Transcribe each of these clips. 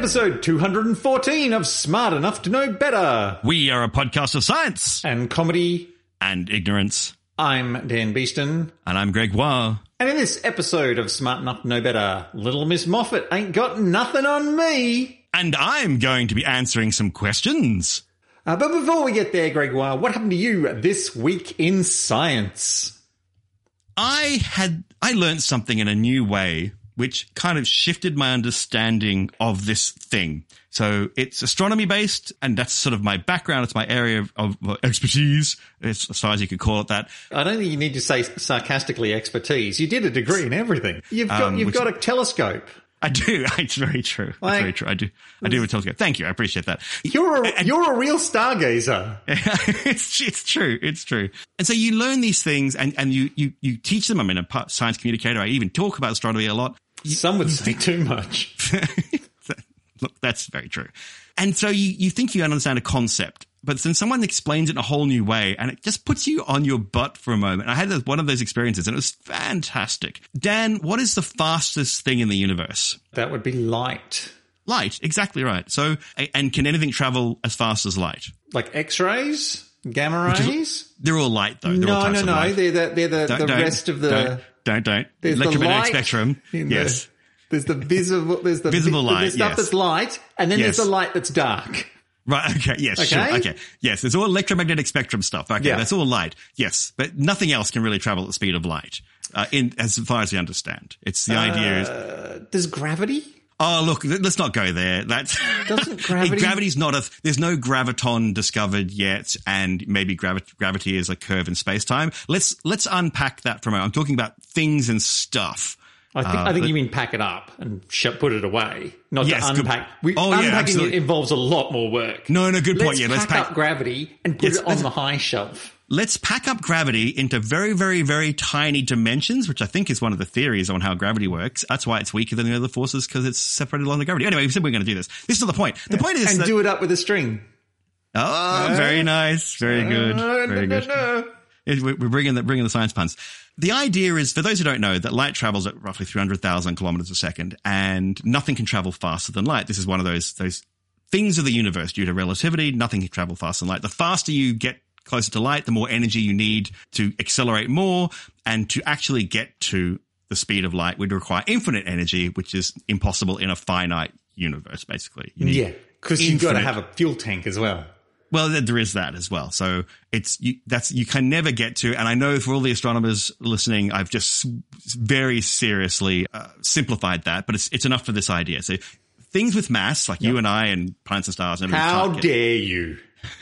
episode 214 of Smart Enough to Know Better. We are a podcast of science and comedy and ignorance. I'm Dan Beeston. And I'm Greg Waugh. And in this episode of Smart Enough to Know Better, Little Miss Moffat ain't got nothing on me. And I'm going to be answering some questions. But before we get there, Greg Waugh, what happened to you this week in science? I learned something in a new way, which kind of shifted my understanding of this thing. So it's astronomy based, and that's sort of my background. It's my area of expertise, as far as you could call it that. I don't think you need to say sarcastically expertise. You did a degree in everything. You've got a telescope. I do. It's very true. It's very true. I do have a telescope. Thank you. I appreciate that. You're a real stargazer. It's true. It's true. And so you learn these things and you teach them. I'm in a science communicator. I even talk about astronomy a lot. Some would say too much. Look, that's very true. And so you think you understand a concept, but then someone explains it in a whole new way, and it just puts you on your butt for a moment. I had one of those experiences, and it was fantastic. Dan, what is the fastest thing in the universe? That would be light. Light, exactly right. So, and can anything travel as fast as light? Like X-rays? Gamma rays? They're all light, though. No. They're the rest of the... Don't. There's electromagnetic spectrum. Yes. There's the visible light. There's stuff that's light, and then there's the light that's dark. Right. Okay. Yes. Okay? Sure. Okay. Yes. There's all electromagnetic spectrum stuff. Okay. Yeah. That's all light. Yes. But nothing else can really travel at the speed of light, as far as we understand. It's the idea is. Does gravity? Oh, look, let's not go there. Doesn't gravity? Gravity's not there's no graviton discovered yet, and maybe gravity is a curve in space-time. Let's unpack that for a moment. I'm talking about things and stuff. I think you mean pack it up and put it away, not to unpack. Unpacking it involves a lot more work. No, good point. Let's pack up gravity and put it on the high shelf. Let's pack up gravity into very, very, very tiny dimensions, which I think is one of the theories on how gravity works. That's why it's weaker than the other forces, because it's separated along the gravity. Anyway, we said we're going to do this. This is not the point. The point is do it up with a string. Oh, very nice. Very good. Very good. No. We're bringing the science puns. The idea is, for those who don't know, that light travels at roughly 300,000 kilometers a second, and nothing can travel faster than light. This is one of those things of the universe. Due to relativity, nothing can travel faster than light. The faster you get closer to light, the more energy you need to accelerate more, and to actually get to the speed of light would require infinite energy, which is impossible in a finite universe, basically. Because you've got to have a fuel tank as well. Well, there is that as well. So you can never get to, and I know for all the astronomers listening, I've just very seriously simplified that, but it's enough for this idea. So things with mass, like you and I and planets and stars. And how dare you?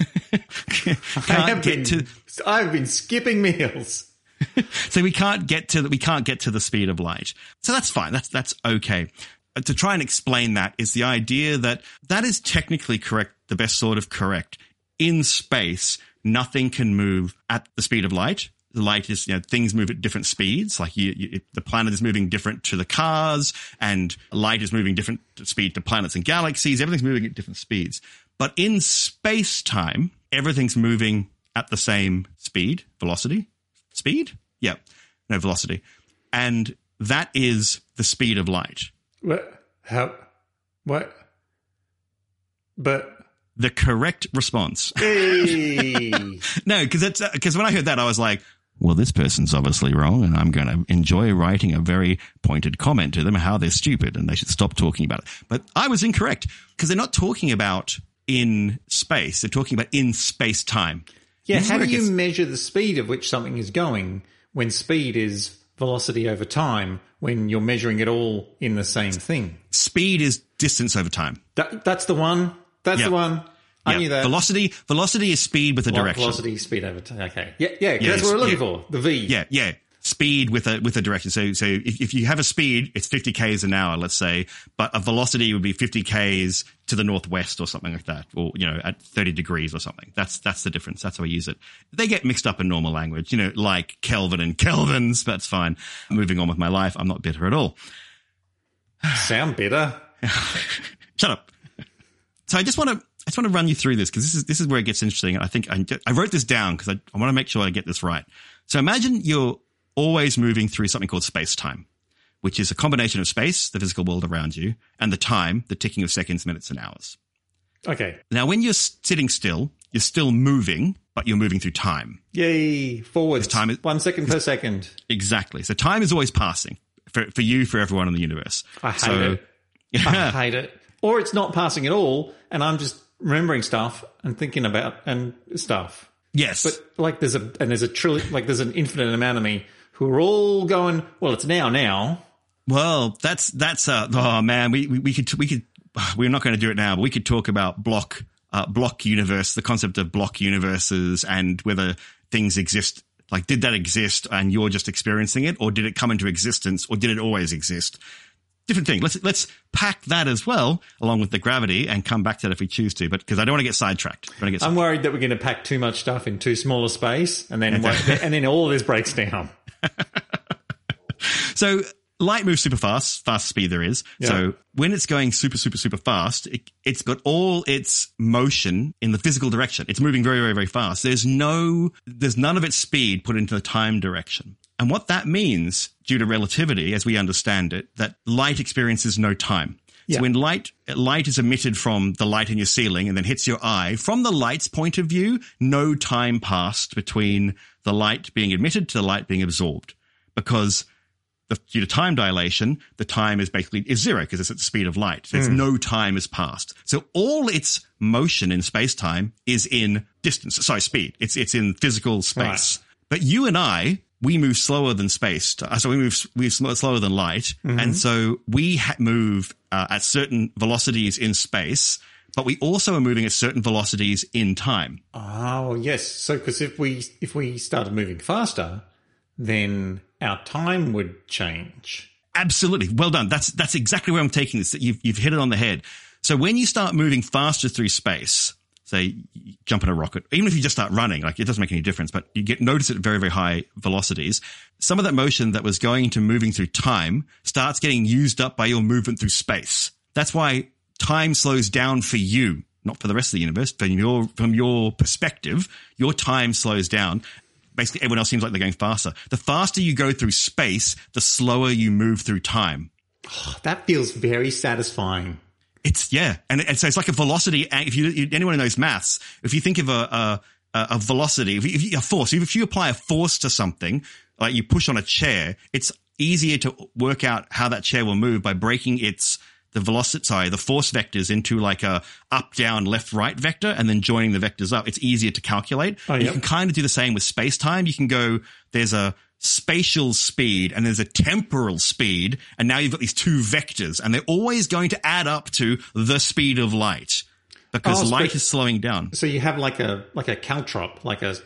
I've been skipping meals. So we can't get to the speed of light. So that's fine. That's okay. To try and explain that is the idea that is technically correct, the best sort of correct. In space, nothing can move at the speed of light. The light is, things move at different speeds. Like the planet is moving different to the cars, and light is moving different speed to planets and galaxies. Everything's moving at different speeds. But in space-time, everything's moving at the same speed, velocity. Speed? Yeah. No, velocity. And that is the speed of light. What? How? What? But... The correct response. Hey. No, because when I heard that, I was like, well, this person's obviously wrong, and I'm going to enjoy writing a very pointed comment to them how they're stupid and they should stop talking about it. But I was incorrect, because they're not talking about in space. They're talking about in space-time. Yeah, how do you measure the speed of which something is going when speed is velocity over time, when you're measuring it all in the same thing? Speed is distance over time. That's the one. That's the one. I knew that. Velocity is speed with a direction. Velocity, speed over time. Okay. Yeah. That's what we're looking for. The V. Yeah. Speed with a direction. So if you have a speed, it's 50 k's an hour, let's say, but a velocity would be 50 k's to the northwest or something like that, or at 30 degrees or something. That's the difference. That's how we use it. They get mixed up in normal language, like Kelvin and kelvins. That's fine. Moving on with my life. I'm not bitter at all. Sound bitter? Shut up. So I just want to run you through this, because this is where it gets interesting. I think I wrote this down because I want to make sure I get this right. So imagine you're always moving through something called space-time, which is a combination of space, the physical world around you, and the time, the ticking of seconds, minutes, and hours. Okay. Now, when you're sitting still, you're still moving, but you're moving through time. Yay, forwards. Time is 1 second per second. Exactly. So time is always passing for you, for everyone in the universe. I hate it. I hate it. Or it's not passing at all, and I'm just remembering stuff and thinking about and stuff. Yes. But like there's an infinite amount of me who are all going, well, it's now. Well, that's oh man, we could we're not going to do it now, but we could talk about block universe, the concept of block universes, and whether things exist. Like, did that exist and you're just experiencing it, or did it come into existence, or did it always exist? Different thing. Let's pack that as well, along with the gravity, and come back to that if we choose to. But because I don't want to get sidetracked. I'm worried that we're going to pack too much stuff in too small a space, and then all of this breaks down. So light moves super fast, fastest speed there is. Yeah. So when it's going super, super, super fast, it's got all its motion in the physical direction. It's moving very, very, very fast. There's none of its speed put into the time direction. And what that means, due to relativity, as we understand it, that light experiences no time. Yeah. So when light is emitted from the light in your ceiling and then hits your eye, from the light's point of view, no time passed between the light being emitted to the light being absorbed, because due to time dilation, the time is zero because it's at the speed of light. There's no time has passed. So all its motion in space-time is in speed. It's in physical space. Right. But you and I, we move slower than space. So we move slower than light. Mm-hmm. And so we move at certain velocities in space, but we also are moving at certain velocities in time. Oh, yes. So because if we started moving faster, then our time would change. Absolutely. Well done. That's exactly where I'm taking this. You've hit it on the head. So when you start moving faster through space, say you jump in a rocket, even if you just start running, like, it doesn't make any difference, but you notice it at very, very high velocities. Some of that motion that was going to moving through time starts getting used up by your movement through space. That's why time slows down for you, not for the rest of the universe. From your perspective, your time slows down. Basically, everyone else seems like they're going faster. The faster you go through space, the slower you move through time. Oh, that feels very satisfying. And so it's like a velocity. If anyone who knows maths, if you think of a velocity, if you apply a force to something, like you push on a chair, it's easier to work out how that chair will move by breaking the force vectors into like a up, down, left, right vector, and then joining the vectors up. It's easier to calculate. Oh, yep. You can kind of do the same with space-time. You can go, there's a spatial speed and there's a temporal speed, and now you've got these two vectors, and they're always going to add up to the speed of light, because light is slowing down. So you have like a caltrop, like a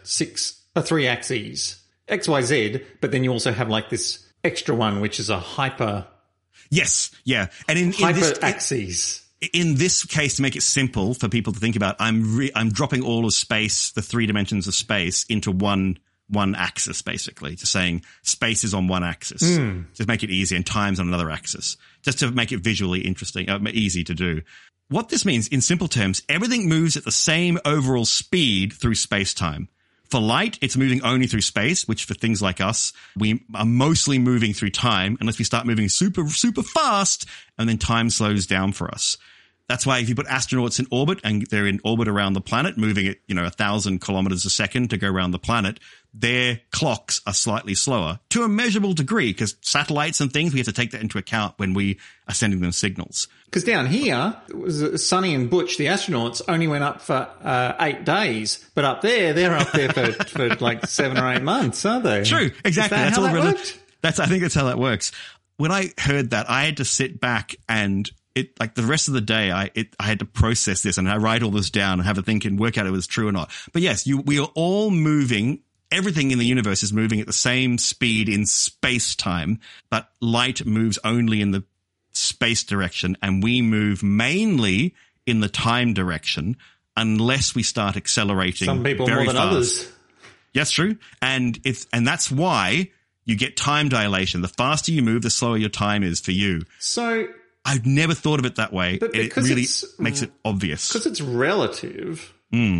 3 axes, X, Y, Z, but then you also have like this extra one, which is a hyper. Yes, yeah. And hyper-axes. In this case, to make it simple for people to think about, I'm dropping all of space, the 3 dimensions of space, into one axis, basically. Just saying space is on one axis. Just make it easy, and time's on another axis. Just to make it visually interesting, easy to do. What this means, in simple terms, everything moves at the same overall speed through space-time. For light, it's moving only through space, which for things like us, we are mostly moving through time unless we start moving super, super fast, and then time slows down for us. That's why if you put astronauts in orbit and they're in orbit around the planet, moving at, 1,000 kilometers a second to go around the planet, their clocks are slightly slower to a measurable degree, because satellites and things, we have to take that into account when we are sending them signals. Because down here, it was Sonny and Butch, the astronauts, only went up for 8 days. But up there, they're up there for like 7 or 8 months, aren't they? True, exactly. That's how that worked? I think that's how that works. When I heard that, I had to sit back and the rest of the day, I had to process this, and I write all this down and have a think and work out if it was true or not. But yes, we are all moving. Everything in the universe is moving at the same speed in space-time, but light moves only in the space direction, and we move mainly in the time direction unless we start accelerating. Some people very more than fast. Others. Yes, true. And that's why you get time dilation. The faster you move, the slower your time is for you. So I've never thought of it that way. But it really makes it obvious. Because it's relative,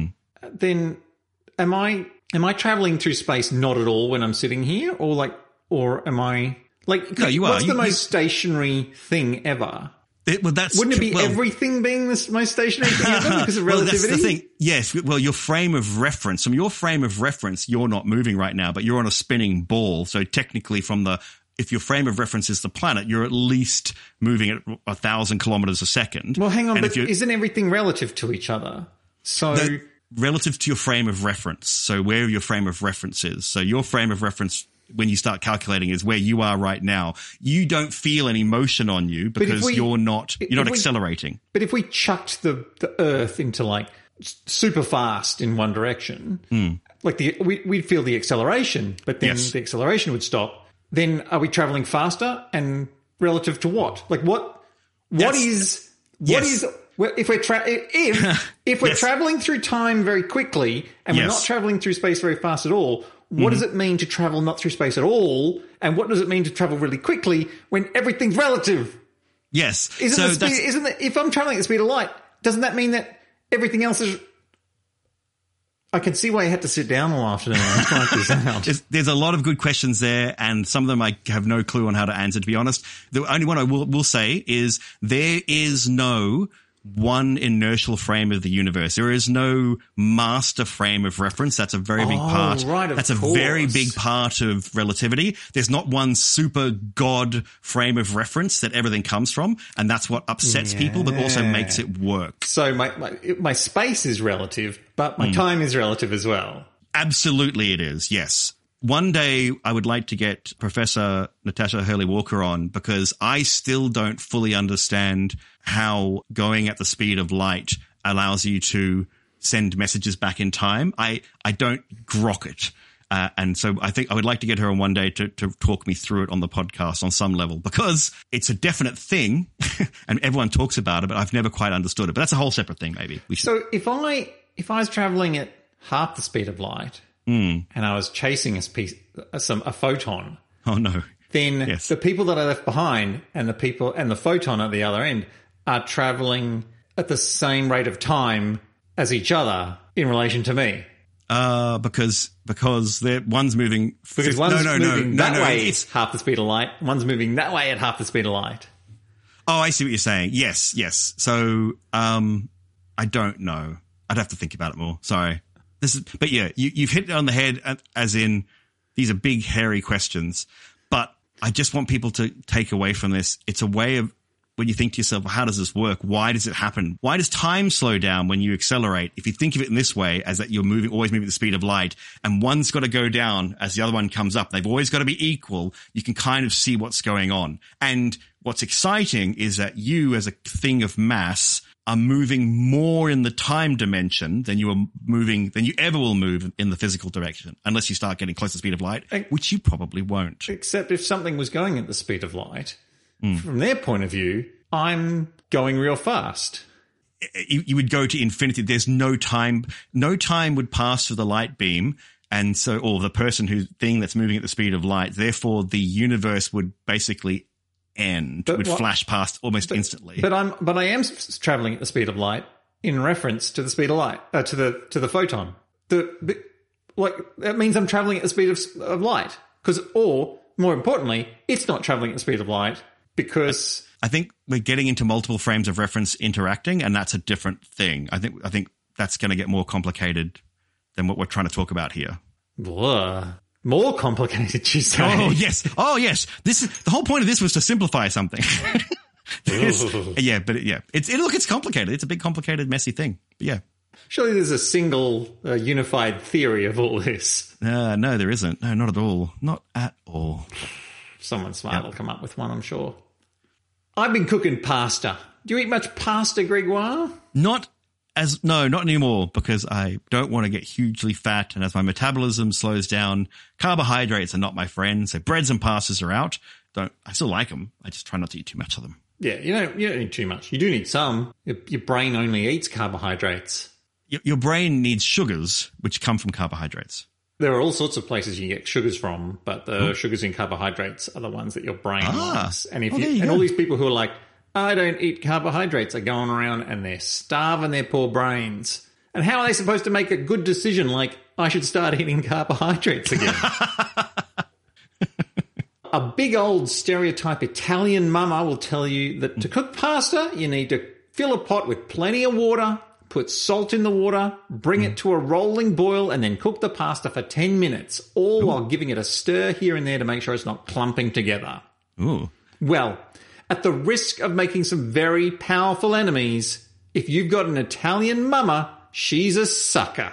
then am I traveling through space not at all when I'm sitting here? Or am I Like, No, you are. what's the most stationary thing ever? Wouldn't it be everything being the most stationary thing ever because of relativity? Well, that's the thing. Yes. Well, your frame of reference, from your frame of reference, you're not moving right now, but you're on a spinning ball. So technically if your frame of reference is the planet, you're at least moving at 1,000 kilometers a second. Well, hang on, but isn't everything relative to each other? So relative to your frame of reference. So where your frame of reference is. So your frame of reference, when you start calculating, is where you are right now. You don't feel any motion on you because you're not accelerating. But if we chucked the Earth into like super fast in one direction, like we'd feel the acceleration, but then the acceleration would stop. Then are we traveling faster and relative to what? Like what is well, if we're traveling through time very quickly and we're not traveling through space very fast at all, what does it mean to travel not through space at all? And what does it mean to travel really quickly when everything's relative? Yes. If I'm traveling at the speed of light, doesn't that mean that everything else is... I can see why you had to sit down all afternoon and try this out. There's a lot of good questions there, and some of them I have no clue on how to answer, to be honest. The only one I will say is there is no one inertial frame of the universe. There is no master frame of reference. That's a very big part. Right, That's a very big part of relativity. There's not one super god frame of reference that everything comes from, and that's what upsets people, but also makes it work. So my space is relative, but my time is relative as well. Absolutely it is, yes. One day I would like to get Professor Natasha Hurley-Walker on, because I still don't fully understand how going at the speed of light allows you to send messages back in time. I don't grok it. And so I think I would like to get her on one day to talk me through it on the podcast on some level, because it's a definite thing and everyone talks about it, but I've never quite understood it. But that's a whole separate thing, maybe. So if I was traveling at half the speed of light, and I was chasing a photon. Oh no! Then the people that I left behind and the photon at the other end are traveling at the same rate of time as each other in relation to me. Because one's moving. Because one's moving that way at half the speed of light. One's moving that way at half the speed of light. Oh, I see what you're saying. Yes. So, I don't know. I'd have to think about it more. Sorry. But yeah, you've hit it on the head, as in these are big, hairy questions. But I just want people to take away from this. It's a way of, when you think to yourself, well, how does this work? Why does it happen? Why does time slow down when you accelerate? If you think of it in this way, as that you're always moving at the speed of light, and one's got to go down as the other one comes up, they've always got to be equal. You can kind of see what's going on. And what's exciting is that you, as a thing of mass, are moving more in the time dimension than you ever will move in the physical direction, unless you start getting close to the speed of light, which you probably won't. Except if something was going at the speed of light, from their point of view, I'm going real fast. You would go to infinity. There's no time. No time would pass through the light beam, and so, or the thing that's moving at the speed of light. Therefore, the universe would basically flash past almost instantly. But I am traveling at the speed of light in reference to the speed of light, to the photon. That means I'm traveling at the speed of light, or more importantly, it's not traveling at the speed of light because I think we're getting into multiple frames of reference interacting, and that's a different thing. I think that's going to get more complicated than what we're trying to talk about here. Blah. More complicated, you say? Oh yes. This is the whole point of this was to simplify something. It's complicated. It's a big, complicated, messy thing. But yeah. Surely there's a single unified theory of all this. No, there isn't. No, not at all. Not at all. Someone smart will come up with one, I'm sure. I've been cooking pasta. Do you eat much pasta, Gregoire? Not anymore, because I don't want to get hugely fat, and as my metabolism slows down, carbohydrates are not my friend. So breads and pastas are out. I still like them. I just try not to eat too much of them. Yeah, you don't need too much. You do need some. Your brain only eats carbohydrates. Your brain needs sugars, which come from carbohydrates. There are all sorts of places you get sugars from, but the sugars in carbohydrates are the ones that your brain likes. And all these people who are like, I don't eat carbohydrates, are going around and they're starving their poor brains. And how are they supposed to make a good decision like, I should start eating carbohydrates again? A big old stereotype Italian mama will tell you that to cook pasta, you need to fill a pot with plenty of water, put salt in the water, bring it to a rolling boil, and then cook the pasta for 10 minutes, all while giving it a stir here and there to make sure it's not clumping together. Ooh. Well, at the risk of making some very powerful enemies, if you've got an Italian mama, she's a sucker.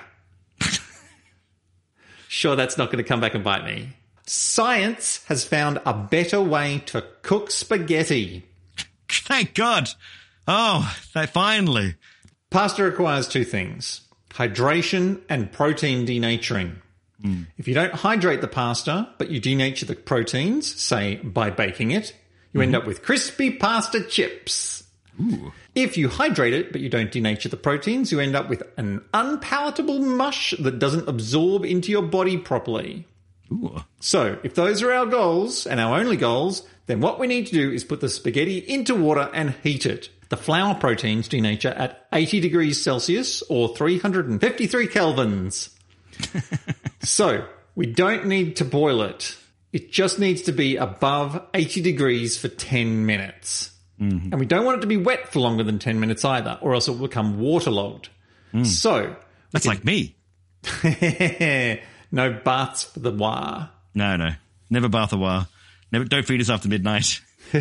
Sure, that's not going to come back and bite me. Science has found a better way to cook spaghetti. Thank God. Oh, they finally. Pasta requires two things: hydration and protein denaturing. If you don't hydrate the pasta, but you denature the proteins, say by baking it, you end up with crispy pasta chips. Ooh. If you hydrate it, but you don't denature the proteins, you end up with an unpalatable mush that doesn't absorb into your body properly. Ooh. So, if those are our goals, and our only goals, then what we need to do is put the spaghetti into water and heat it. The flour proteins denature at 80 degrees Celsius or 353 kelvins. So, we don't need to boil it. It just needs to be above 80 degrees for 10 minutes. And we don't want it to be wet for longer than 10 minutes either, or else it will become waterlogged. So, That's like me. no baths for the wah. No. Never bath a while. Don't feed us after midnight.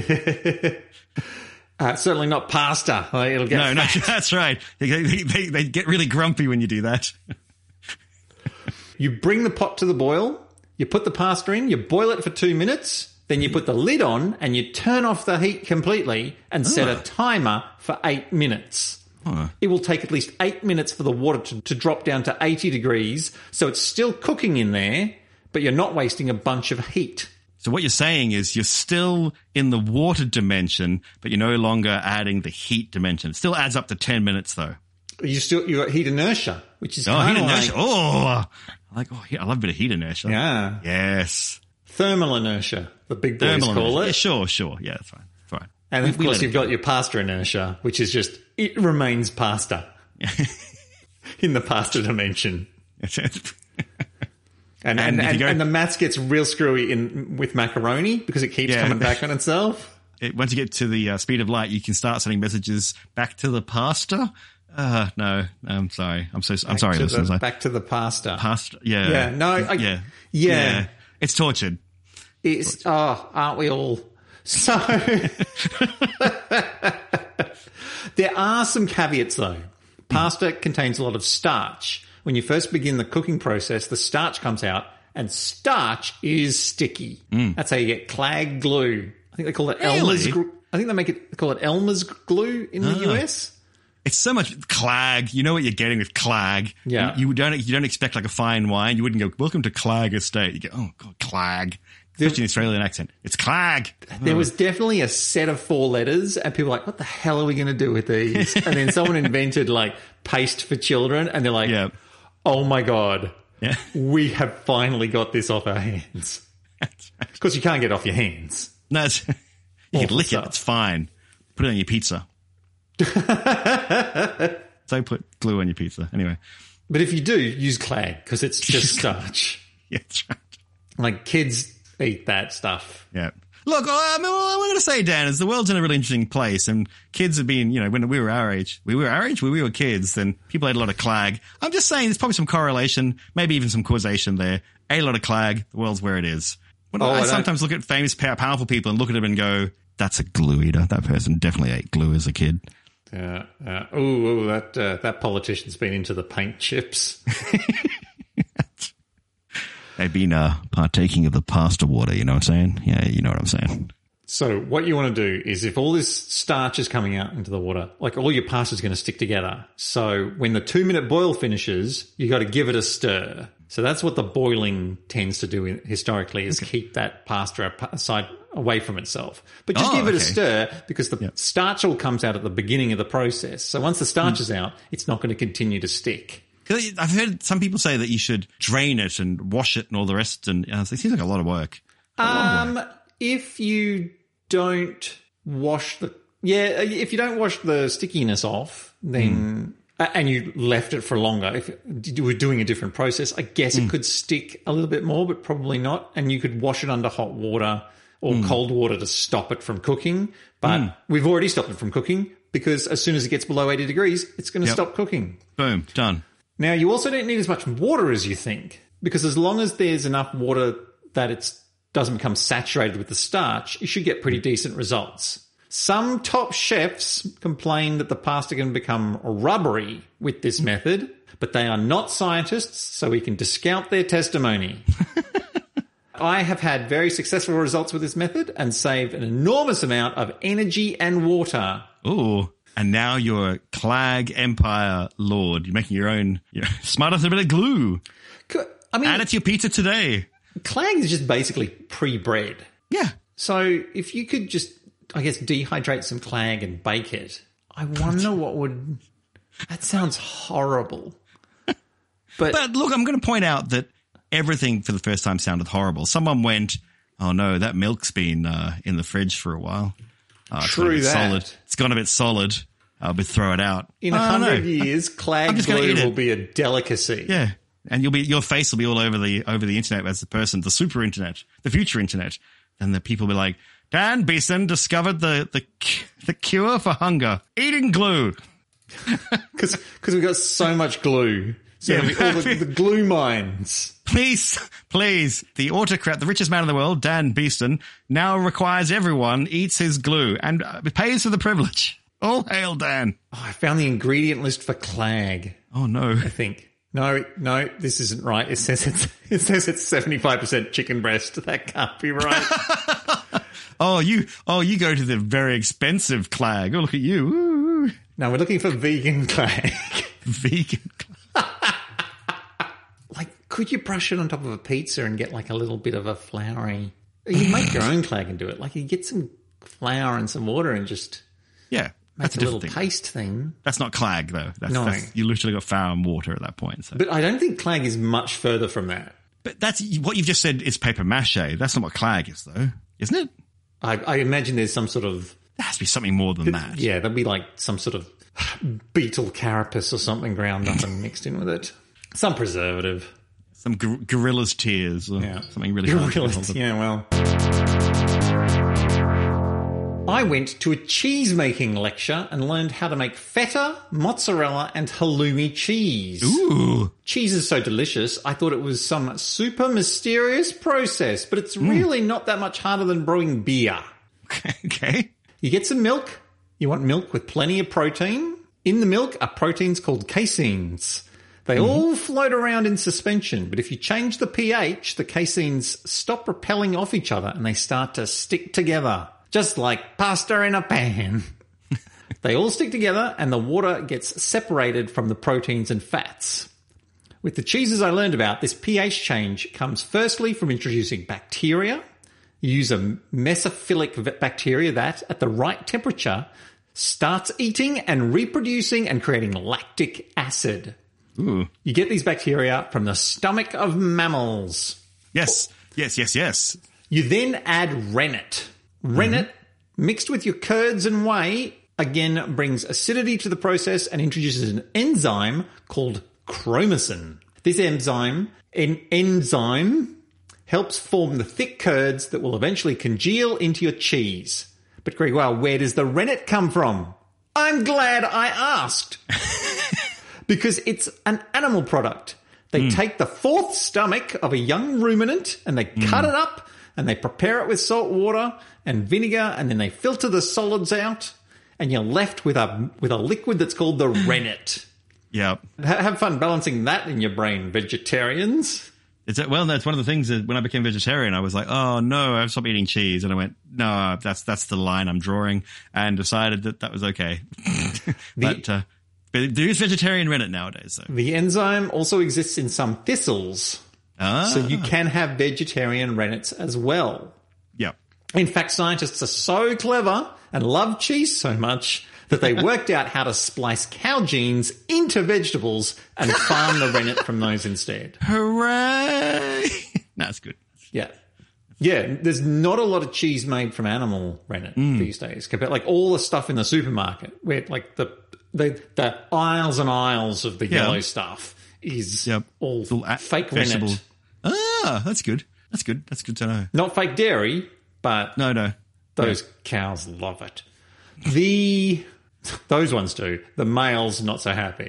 Certainly not pasta. It'll get No, fat. that's right. They get really grumpy when you do that. You bring the pot to the boil, you put the pasta in, you boil it for 2 minutes, then you put the lid on and you turn off the heat completely and set a timer for 8 minutes. It will take at least 8 minutes for the water to drop down to 80 degrees, so it's still cooking in there, but you're not wasting a bunch of heat. So what you're saying is you're still in the water dimension, but you're no longer adding the heat dimension. It still adds up to 10 minutes, though. You got heat inertia, which is heat kind of inertia. like... I love a bit of heat inertia. Yeah. Yes. Thermal inertia, the big boys call it. Yeah, sure. Yeah, that's fine. Fine. And of course, you've got your pasta inertia, which is just, it remains pasta in the pasta dimension. And the maths gets real screwy with macaroni because it keeps coming back on itself. Once you get to the speed of light, you can start sending messages back to the pasta. No, I'm sorry. I'm sorry, listeners. Back to the pasta. Pasta, yeah. Yeah, no, yeah. It's tortured. Aren't we all? So, there are some caveats though. Pasta contains a lot of starch. When you first begin the cooking process, the starch comes out, and starch is sticky. That's how you get clag glue. I think they call it Elmer's. I think they call it Elmer's glue in the US. It's so much clag. You know what you're getting with clag. Yeah. You don't expect like a fine wine. You wouldn't go, welcome to Clag Estate. You go, oh God, clag. Especially an Australian accent. It's clag. There was definitely a set of 4 letters and people were like, what the hell are we going to do with these? And then someone invented like paste for children and they're like, oh my God, we have finally got this off our hands. Because you can't get it off your hands. No, you can lick it. It's fine. Put it on your pizza. Don't put glue on your pizza. Anyway. But if you do, use clag because it's just starch. Yeah, that's right. Like kids eat that stuff. Yeah. Look, I mean, what I'm going to say, Dan, is the world's in a really interesting place and kids have been, when we were our age, when we were kids, then people ate a lot of clag. I'm just saying there's probably some correlation, maybe even some causation there. Ate a lot of clag, the world's where it is. I sometimes look at famous, powerful people and look at them and go, that's a glue eater. That person definitely ate glue as a kid. Yeah. That politician's been into the paint chips. They've been partaking of the pasta water, you know what I'm saying? Yeah, you know what I'm saying. So what you want to do is if all this starch is coming out into the water, like all your pasta is going to stick together. So when the 2-minute boil finishes, you got to give it a stir. So that's what the boiling tends to do historically is keep that pasta aside away from itself. But just give it a stir because the starch all comes out at the beginning of the process. So once the starch is out, it's not going to continue to stick. I've heard some people say that you should drain it and wash it and all the rest, and it seems like a lot of work. If you don't wash if you don't wash the stickiness off, then and you left it for longer, if you were doing a different process, I guess it could stick a little bit more, but probably not. And you could wash it under hot water or cold water to stop it from cooking. But we've already stopped it from cooking because as soon as it gets below 80 degrees, it's going to stop cooking. Boom, done. Now, you also don't need as much water as you think, because as long as there's enough water that it doesn't become saturated with the starch, you should get pretty decent results. Some top chefs complain that the pasta can become rubbery with this method, but they are not scientists, so we can discount their testimony. I have had very successful results with this method and saved an enormous amount of energy and water. Ooh. And now you're Clag Empire Lord. You're making your own, smart off a bit of glue. I mean, add it to your pizza today. Clag is just basically pre-bread. Yeah. So if you could just, I guess, dehydrate some clag and bake it, I wonder what would... That sounds horrible. But look, I'm going to point out that everything for the first time sounded horrible. Someone went, oh no, that milk's been in the fridge for a while. True that. Solid. It's gone a bit solid. But throw it out. In 100 years, clag glue will be a delicacy. Yeah. And your face will be all over the internet as the person, the super internet, the future internet. And the people will be like, Dan Beeson discovered the cure for hunger. Eating glue. Because we've got so much glue. So all the glue mines. Please, the autocrat, the richest man in the world, Dan Beeston, now requires everyone eats his glue and pays for the privilege. All hail, Dan. Oh, I found the ingredient list for clag. Oh, no. I think. No, this isn't right. It says it's 75% chicken breast. That can't be right. Oh, you go to the very expensive clag. Oh, look at you. Ooh. No, we're looking for vegan clag. Vegan clag. Like, could you brush it on top of a pizza and get like a little bit of a floury? You make your own clag and do it. Like, you get some flour and some water and just that's a little paste thing. That's not clag though. That's, you literally got flour and water at that point. So. But I don't think clag is much further from that. But that's what you've just said is paper mache. That's not what clag is though, isn't it? I imagine there's some sort of... There has to be something more than that. Yeah, there'd be like some sort of beetle carapace or something ground up and mixed in with it. Some preservative. Some gorilla's tears or something really hard. Yeah, well... I went to a cheese-making lecture and learned how to make feta, mozzarella, and halloumi cheese. Ooh. Cheese is so delicious, I thought it was some super mysterious process, but it's really not that much harder than brewing beer. Okay. You get some milk. You want milk with plenty of protein. In the milk are proteins called caseins. They all float around in suspension, but if you change the pH, the caseins stop repelling off each other and they start to stick together. Just like pasta in a pan. They all stick together and the water gets separated from the proteins and fats. With the cheeses I learned about, this pH change comes firstly from introducing bacteria. You use a mesophilic bacteria that, at the right temperature, starts eating and reproducing and creating lactic acid. Ooh. You get these bacteria from the stomach of mammals. Yes. You then add rennet. Rennet, mixed with your curds and whey, again brings acidity to the process and introduces an enzyme called chromasin. This enzyme helps form the thick curds that will eventually congeal into your cheese. But Greg, well, where does the rennet come from? I'm glad I asked. Because it's an animal product. They take the fourth stomach of a young ruminant and they cut it up and they prepare it with salt water and vinegar, and then they filter the solids out, and you're left with a liquid that's called the rennet. Yeah. Have fun balancing that in your brain, vegetarians. Well, that's one of the things that when I became vegetarian, I was like, oh no, I've stopped eating cheese. And I went, no, that's the line I'm drawing, and decided that was okay. But there is vegetarian rennet nowadays, though. The enzyme also exists in some thistles. So you can have vegetarian rennets as well. Yeah. In fact, scientists are so clever and love cheese so much that they worked out how to splice cow genes into vegetables and farm the rennet from those instead. Hooray! That's good. Yeah. Yeah, there's not a lot of cheese made from animal rennet these days. Compared, like all the stuff in the supermarket, where like the aisles and aisles of the yellow stuff is all fake vegetable rennet. Ah, that's good. That's good to know. Not fake dairy, but No. those cows love it. Those ones do. The males, not so happy.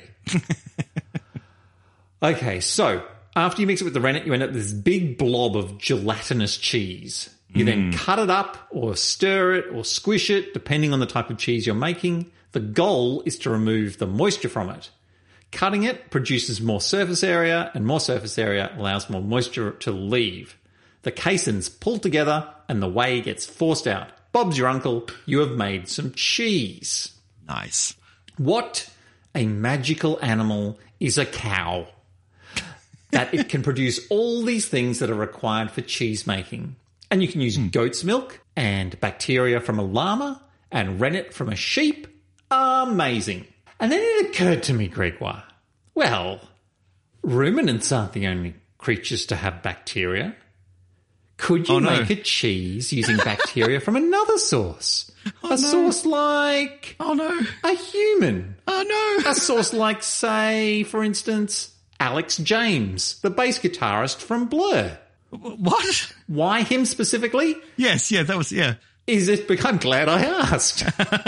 Okay, so after you mix it with the rennet, you end up with this big blob of gelatinous cheese. You then cut it up or stir it or squish it, depending on the type of cheese you're making. The goal is to remove the moisture from it. Cutting it produces more surface area, and more surface area allows more moisture to leave. The caseins pull together and the whey gets forced out. Bob's your uncle. You have made some cheese. Nice. What a magical animal is a cow. That it can produce all these things that are required for cheese making. And you can use goat's milk and bacteria from a llama and rennet from a sheep. Amazing. And then it occurred to me, Gregoire, well, ruminants aren't the only creatures to have bacteria. Could you make a cheese using bacteria from another source? Source like... Oh, no. A human. Oh, no. A source like, say, for instance, Alex James, the bass guitarist from Blur. What? Why him specifically? Yes, that was, yeah. I'm glad I asked.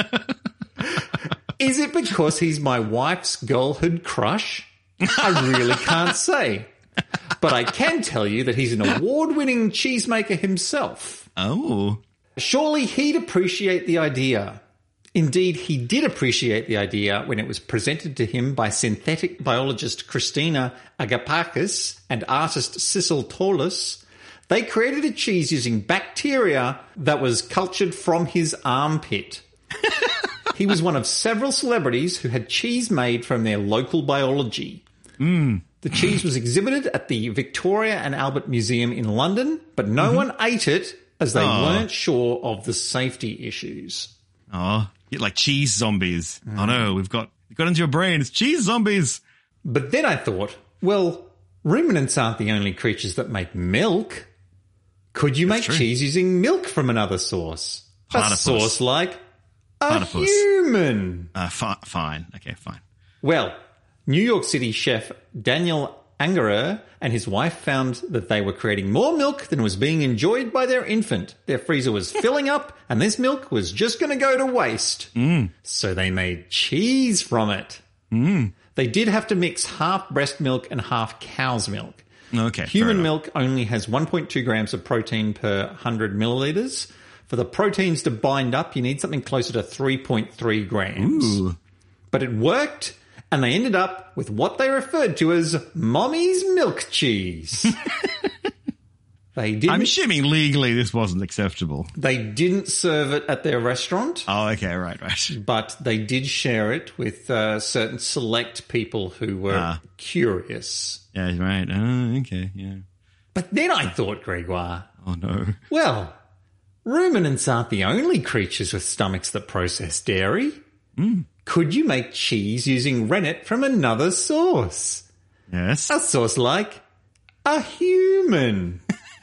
Is it because he's my wife's girlhood crush? I really can't say. But I can tell you that he's an award-winning cheesemaker himself. Oh. Surely he'd appreciate the idea. Indeed, he did appreciate the idea when it was presented to him by synthetic biologist Christina Agapakis and artist Cecil Torlis. They created a cheese using bacteria that was cultured from his armpit. He was one of several celebrities who had cheese made from their local biology. The cheese was exhibited at the Victoria and Albert Museum in London, but no one ate it as they weren't sure of the safety issues. Oh, you're like cheese zombies. Oh no, it got into your brain. It's cheese zombies. But then I thought, well, ruminants aren't the only creatures that make milk. Could you make cheese using milk from another source? Platypus. A source like a Platypus. human. Fine. Okay, fine. Well, New York City chef Daniel Angerer and his wife found that they were creating more milk than was being enjoyed by their infant. Their freezer was filling up and this milk was just going to go to waste. So they made cheese from it. They did have to mix half breast milk and half cow's milk. Okay. Human milk only has 1.2 grams of protein per 100 milliliters. For the proteins to bind up, you need something closer to 3.3 grams. Ooh. But it worked. And they ended up with what they referred to as Mommy's milk cheese. I'm assuming legally this wasn't acceptable. They didn't serve it at their restaurant. Oh, okay, right. But they did share it with certain select people who were curious. Yeah, right. Oh, okay, yeah. But then I thought, Gregoire. Oh, no. Well, ruminants aren't the only creatures with stomachs that process dairy. Could you make cheese using rennet from another source? Yes. A source like a human.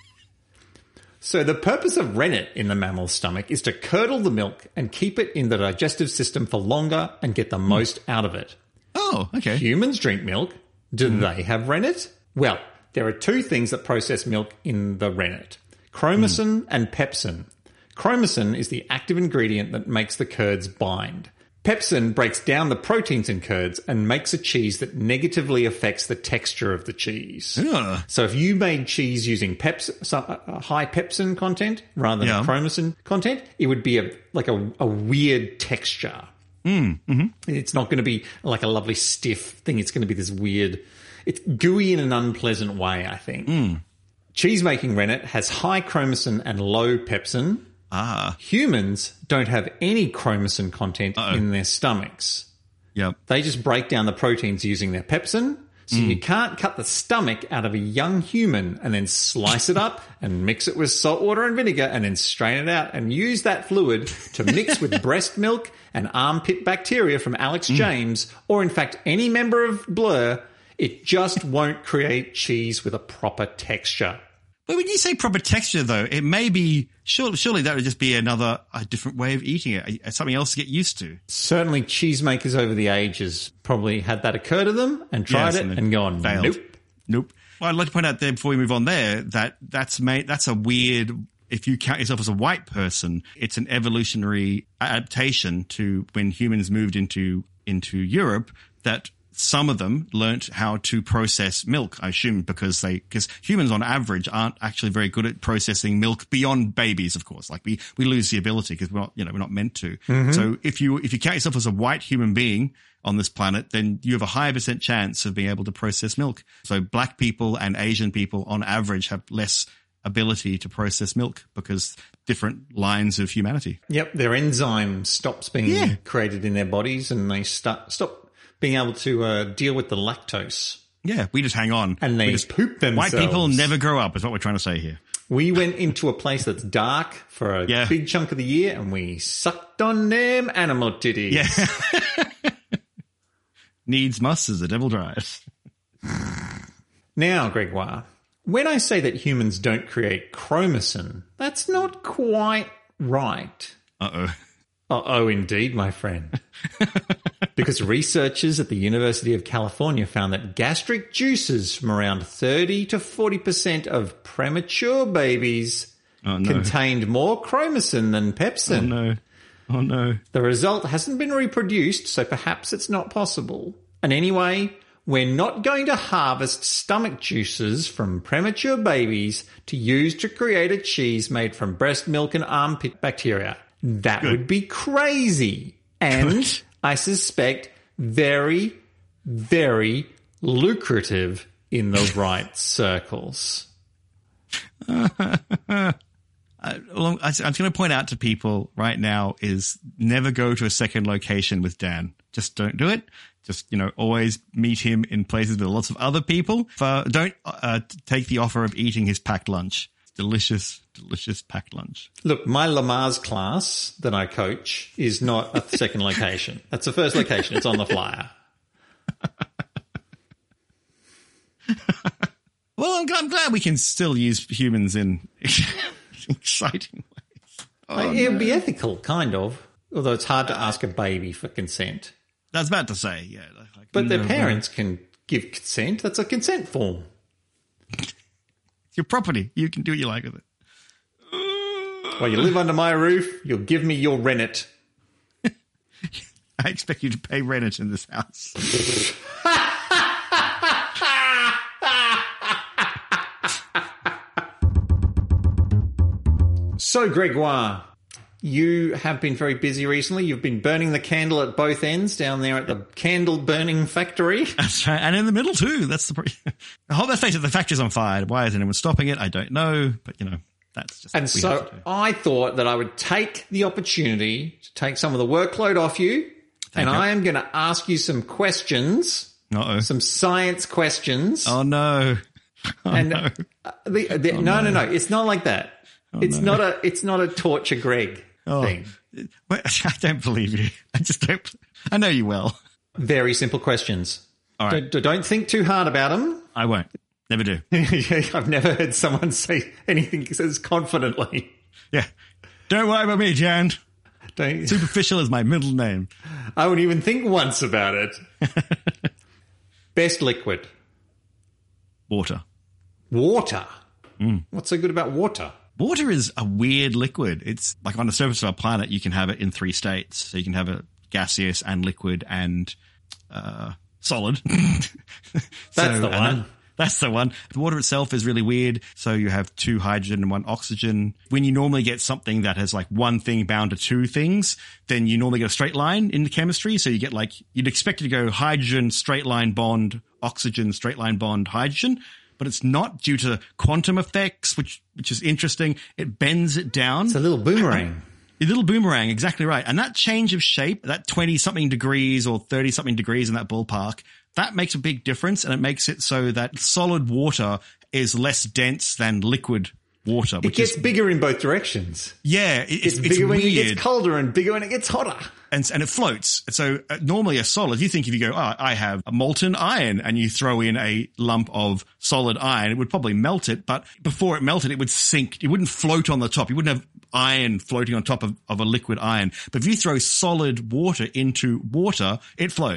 So the purpose of rennet in the mammal's stomach is to curdle the milk and keep it in the digestive system for longer and get the most out of it. Oh, okay. Humans drink milk. Do they have rennet? Well, there are two things that process milk in the rennet: chromatin and pepsin. Chromatin is the active ingredient that makes the curds bind. Pepsin breaks down the proteins in curds and makes a cheese that negatively affects the texture of the cheese. Ugh. So if you made cheese using high pepsin content rather than chromatin content, it would be a weird texture. It's not going to be like a lovely stiff thing. It's going to be this weird, it's gooey in an unpleasant way, I think. Cheese making rennet has high chromatin and low pepsin. Humans don't have any chromatin content in their stomachs. Yep. They just break down the proteins using their pepsin. So you can't cut the stomach out of a young human and then slice it up and mix it with salt water and vinegar and then strain it out and use that fluid to mix with breast milk and armpit bacteria from Alex James, or in fact any member of Blur. It just won't create cheese with a proper texture. But when you say proper texture, though, it may be surely that would just be a different way of eating it, something else to get used to. Certainly, cheesemakers over the ages probably had that occur to them and tried it and gone, failed. Nope. Well, I'd like to point out there before we move on there that that's a weird if you count yourself as a white person, it's an evolutionary adaptation to when humans moved into Europe, that some of them learnt how to process milk, I assume, because humans on average aren't actually very good at processing milk beyond babies, of course. Like we lose the ability because we're not meant to. Mm-hmm. So if you count yourself as a white human being on this planet, then you have a higher % chance of being able to process milk. So black people and Asian people on average have less ability to process milk because different lines of humanity. Yep, their enzyme stops being created in their bodies and they stop being able to deal with the lactose. Yeah, we just hang on. And they just poop themselves. White people never grow up is what we're trying to say here. We went into a place that's dark for a big chunk of the year and we sucked on them animal titties. Yeah. Needs must as the devil drives. Now, Gregoire, when I say that humans don't create chromosin, that's not quite right. Uh-oh. Uh-oh, indeed, my friend. Because researchers at the University of California found that gastric juices from around 30 to 40% of premature babies contained more chromosin than pepsin. Oh, no. Oh, no. The result hasn't been reproduced, so perhaps it's not possible. And anyway, we're not going to harvest stomach juices from premature babies to use to create a cheese made from breast milk and armpit bacteria. That would be crazy. And I suspect very, very lucrative in the right circles. I'm going to point out to people right now is never go to a second location with Dan. Just don't do it. Just, always meet him in places with lots of other people. Don't take the offer of eating his packed lunch. Delicious, delicious packed lunch. Look, my Lamaze class that I coach is not a second location. That's the first location. It's on the flyer. Well, I'm glad we can still use humans in exciting ways. It would be ethical, kind of. Although it's hard to ask a baby for consent. I was about to say, yeah. But their parents can give consent. That's a consent form. Your property. You can do what you like with it. Well, you live under my roof. You'll give me your rennet. I expect you to pay rennet in this house. So, Gregoire, you have been very busy recently. You've been burning the candle at both ends down there at the candle burning factory. That's right. And in the middle too. That's let's face it, the factory's on fire. Why isn't anyone stopping it? I don't know. But, that's just... And so I thought that I would take the opportunity to take some of the workload off you. And I am going to ask you some questions. Uh-oh. Some science questions. Oh, no. No. It's not like that. It's not a torture Greg thing. I don't believe you. I just don't. I know you well. Very simple questions. All right. Don't think too hard about them. I won't. Never do. I've never heard someone say anything as confidently. Yeah. Don't worry about me, Jan. Superficial is my middle name. I wouldn't even think once about it. Best liquid. Water. Water? Mm. What's so good about water? Water is a weird liquid. It's like on the surface of our planet, you can have it in 3 states. So you can have it gaseous and liquid and solid. That's the one. That's the one. The water itself is really weird. So you have 2 hydrogen and 1 oxygen. When you normally get something that has like one thing bound to 2 things, then you normally get a straight line in the chemistry. So you get you'd expect it to go hydrogen, straight line bond, oxygen, straight line bond, hydrogen. But it's not due to quantum effects, which is interesting. It bends it down. It's a little boomerang. A little boomerang, exactly right. And that change of shape, that 20-something degrees or 30-something degrees in that ballpark, that makes a big difference, and it makes it so that solid water is less dense than liquid water. It gets bigger in both directions. Yeah. It's bigger when it gets colder and bigger when it gets hotter. And it floats. So normally a solid, you think if you go, I have a molten iron, and you throw in a lump of solid iron, it would probably melt it. But before it melted, it would sink. It wouldn't float on the top. You wouldn't have iron floating on top of a liquid iron. But if you throw solid water into water, it floats.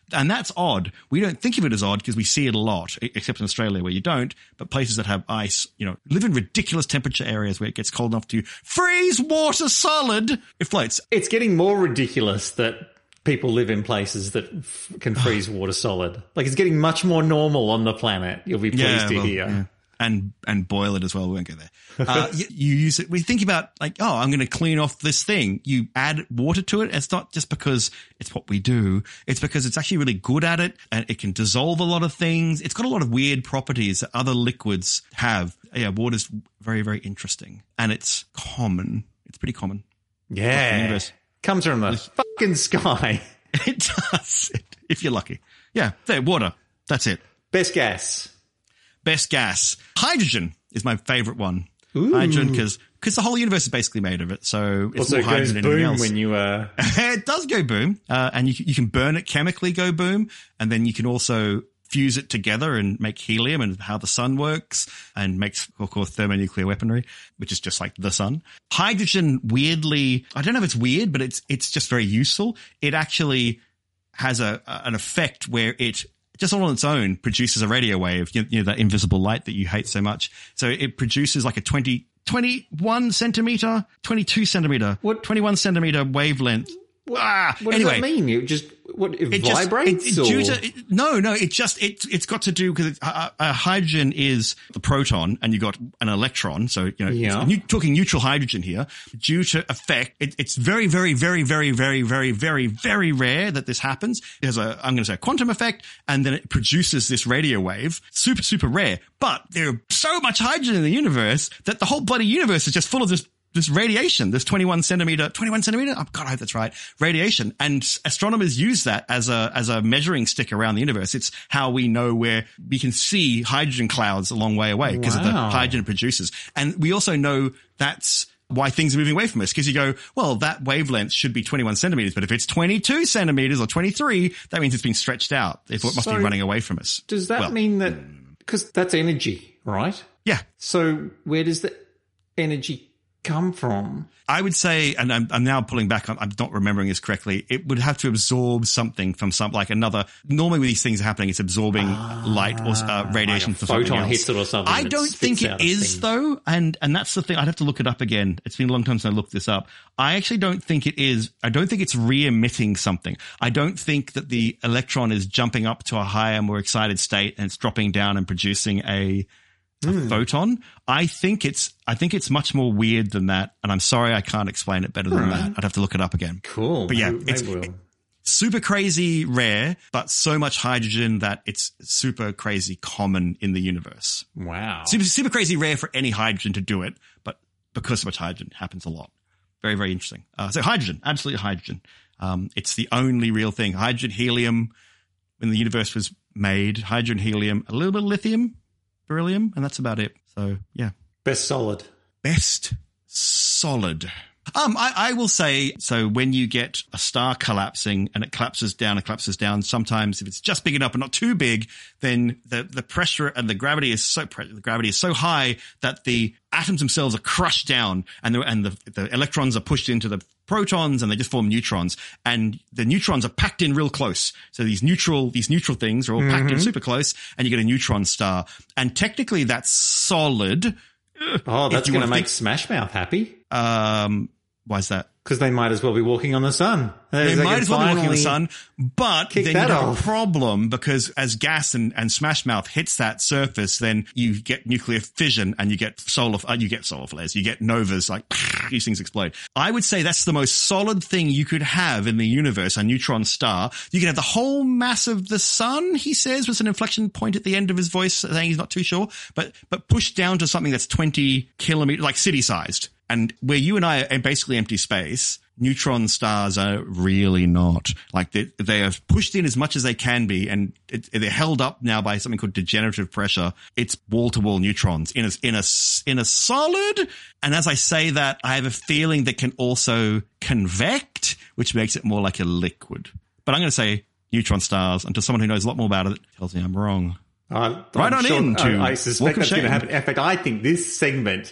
And that's odd. We don't think of it as odd because we see it a lot, except in Australia where you don't. But places that have ice, live in ridiculous temperature areas where it gets cold enough to freeze water solid. It floats. It's getting more ridiculous that people live in places that can freeze water solid. Like, it's getting much more normal on the planet. You'll be pleased to hear. Yeah. And boil it as well. We won't go there. You use it. We think about like, I'm going to clean off this thing. You add water to it. It's not just because it's what we do. It's because it's actually really good at it and it can dissolve a lot of things. It's got a lot of weird properties that other liquids have. Yeah, water's very, very interesting and it's common. It's pretty common. Yeah. Comes from the fucking sky. It does. If you're lucky. Yeah. There, water. That's it. Best gas. Best gas. Hydrogen is my favorite one. Ooh. Hydrogen, because the whole universe is basically made of it. So it's also more hydrogen than anything else. When you It does go boom. And you can burn it chemically, go boom. And then you can also fuse it together and make helium and how the sun works and makes, of course, thermonuclear weaponry, which is just like the sun. Hydrogen, weirdly, I don't know if it's weird, but it's just very useful. It actually has an effect where it just all on its own produces a radio wave, that invisible light that you hate so much. So it produces like a 21 centimeter, 22 centimeter, 21 centimeter wavelength. What does that mean? It vibrates? It's got to do because hydrogen is the proton and you got an electron. So, talking neutral hydrogen here due to effect. It's very, very, very, very, very, very, very, very rare that this happens. There's I'm going to say a quantum effect and then it produces this radio wave. Super, super rare. But there's so much hydrogen in the universe that the whole bloody universe is just full of this radiation, this 21 centimeter, oh God, I hope that's right, radiation. And astronomers use that as a measuring stick around the universe. It's how we know where we can see hydrogen clouds a long way away because of the hydrogen it produces. And we also know that's why things are moving away from us because you go, well, that wavelength should be 21 centimeters, but if it's 22 centimeters or 23, that means it's been stretched out. Therefore, it must be running away from us. Does that mean that, because that's energy, right? Yeah. So where does the energy come from? I would say, and I'm now pulling back, I'm not remembering this correctly, it would have to absorb something from normally when these things are happening, it's absorbing light or radiation from something else. Photon hits it or something. I don't think it is though, and that's the thing, I'd have to look it up again. It's been a long time since I looked this up. I actually don't think it is. I don't think it's re-emitting something. I don't think that the electron is jumping up to a higher, more excited state and it's dropping down and producing a photon. I think it's much more weird than that. And I'm sorry, I can't explain it better than that. I'd have to look it up again. Cool. But yeah, it's super crazy rare, but so much hydrogen that it's super crazy common in the universe. Wow. Super crazy rare for any hydrogen to do it, but because so much hydrogen happens a lot. Very, very interesting. So hydrogen, absolutely hydrogen. It's the only real thing. Hydrogen, helium, when the universe was made, hydrogen, helium, a little bit of lithium, beryllium, and that's about it. So, yeah. Best solid. I will say, so when you get a star collapsing and it collapses down, sometimes if it's just big enough but not too big, then the pressure and the gravity is so high that the atoms themselves are crushed down and the electrons are pushed into the protons and they just form neutrons, and the neutrons are packed in real close. So these neutral things are all packed in super close and you get a neutron star. And technically that's solid. Oh, that's going to make Smash Mouth happy. Why is that? Because they might as well be walking on the sun. They might as well be walking on the sun, but then you have a problem because as gas and Smash Mouth hits that surface, then you get nuclear fission and you get solar flares, you get novas, like these things explode. I would say that's the most solid thing you could have in the universe, a neutron star. You can have the whole mass of the sun, he says, with an inflection point at the end of his voice saying he's not too sure, but pushed down to something that's 20 kilometers, like city-sized. And where you and I are basically empty space, neutron stars are really not. Like they are pushed in as much as they can be, and they're held up now by something called degenerative pressure. It's wall-to-wall neutrons in a solid. And as I say that, I have a feeling that can also convect, which makes it more like a liquid. But I'm going to say neutron stars until someone who knows a lot more about it tells me I'm wrong. I suspect that's going to happen. In fact, I think this segment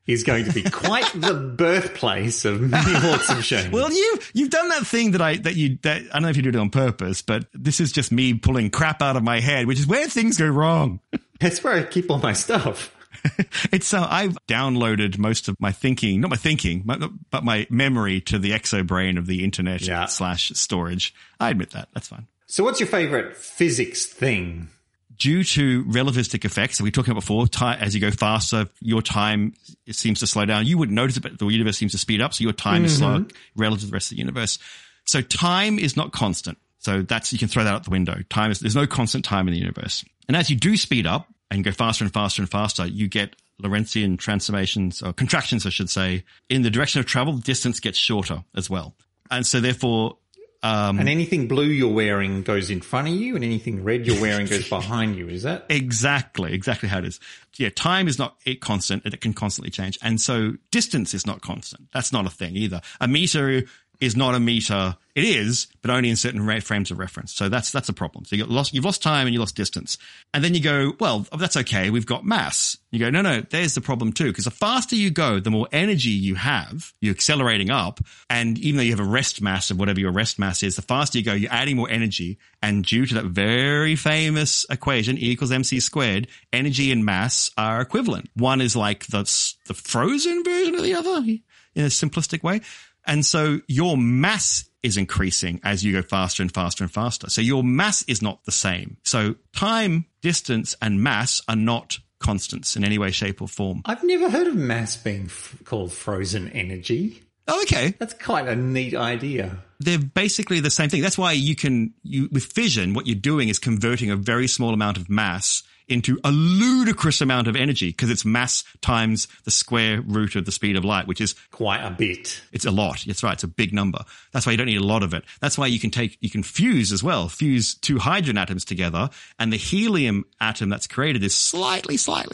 is going to be quite the birthplace of many awesome shows. Well, you've done that thing that I don't know if you did it on purpose, but this is just me pulling crap out of my head, which is where things go wrong. That's where I keep all my stuff. It's I've downloaded most of my thinking, not my thinking, but my memory to the exobrain of the internet / storage. I admit that. That's fine. So what's your favorite physics thing? Due to relativistic effects that we talked about before, as you go faster, your time seems to slow down. You wouldn't notice it, but the universe seems to speed up, so your time is slow relative to the rest of the universe. So time is not constant. So you can throw that out the window. There's no constant time in the universe. And as you do speed up and go faster and faster and faster, you get Lorentzian transformations, or contractions, I should say. In the direction of travel, distance gets shorter as well. And so therefore... and anything blue you're wearing goes in front of you, and anything red you're wearing goes behind you. Is that exactly how it is? Yeah, time is not constant; it can constantly change, and so distance is not constant. That's not a thing either. A meter is not a meter. It is, but only in certain frames of reference. So that's a problem. So you've lost time and you lost distance. And then you go, well, that's okay. We've got mass. You go, no, there's the problem too. Because the faster you go, the more energy you have. You're accelerating up. And even though you have a rest mass of whatever your rest mass is, the faster you go, you're adding more energy. And due to that very famous equation, E = mc squared, energy and mass are equivalent. One is like the frozen version of the other in a simplistic way. And so your mass is increasing as you go faster and faster and faster. So your mass is not the same. So time, distance, and mass are not constants in any way, shape, or form. I've never heard of mass being called frozen energy. Oh, okay. That's quite a neat idea. They're basically the same thing. That's why with fission, what you're doing is converting a very small amount of mass into a ludicrous amount of energy, because it's mass times the square root of the speed of light, which is quite a bit. It's a lot. That's right. It's a big number. That's why you don't need a lot of it. That's why you can fuse as well, fuse two hydrogen atoms together, and the helium atom that's created is slightly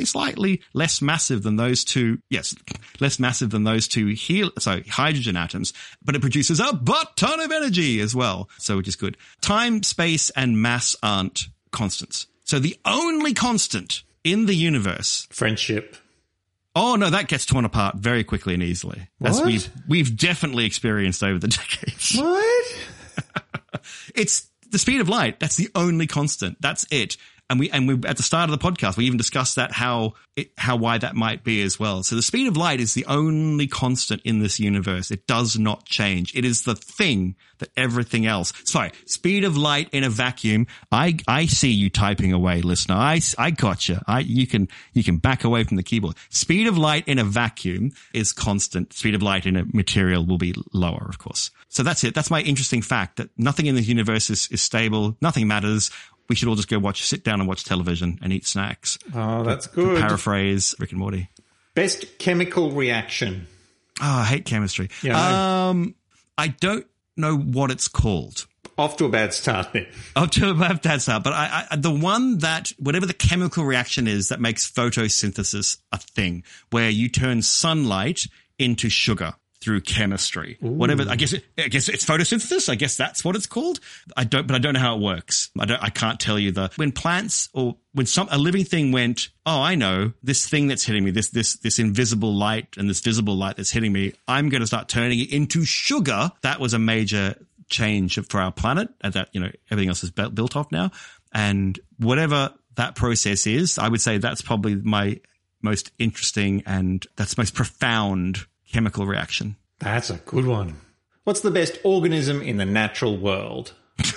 less massive than those two. Yes, less massive than those two hydrogen atoms, but it produces a butt ton of energy as well. So which is good. Time, space, and mass aren't constants. So the only constant in the universe... friendship. Oh, no, that gets torn apart very quickly and easily. As What? we've definitely experienced over the decades. What? It's the speed of light. That's the only constant. That's it. And we at the start of the podcast, we even discussed that why that might be as well. So the speed of light is the only constant in this universe. It does not change. It is the thing that everything else. Sorry, speed of light in a vacuum. I see you typing away, listener. I got you. You can back away from the keyboard. Speed of light in a vacuum is constant. Speed of light in a material will be lower, of course. So that's it. That's my interesting fact, that nothing in the universe is stable. Nothing matters. We should all just sit down and watch television and eat snacks. Oh, that's good. To paraphrase Rick and Morty. Best chemical reaction. Oh, I hate chemistry. Yeah, I don't know what it's called. Off to a bad start then. Off to a bad start. But the one that, whatever the chemical reaction is that makes photosynthesis a thing, where you turn sunlight into sugar through chemistry. Ooh. Whatever. I guess it's photosynthesis. I guess that's what it's called. But I don't know how it works. I can't tell you when plants or when a living thing went, oh, I know this thing that's hitting me, this invisible light and this visible light that's hitting me, I'm going to start turning it into sugar. That was a major change for our planet, and that, everything else is built off now. And whatever that process is, I would say that's probably my most interesting and that's most profound chemical reaction. That's a good one. What's the best organism in the natural world?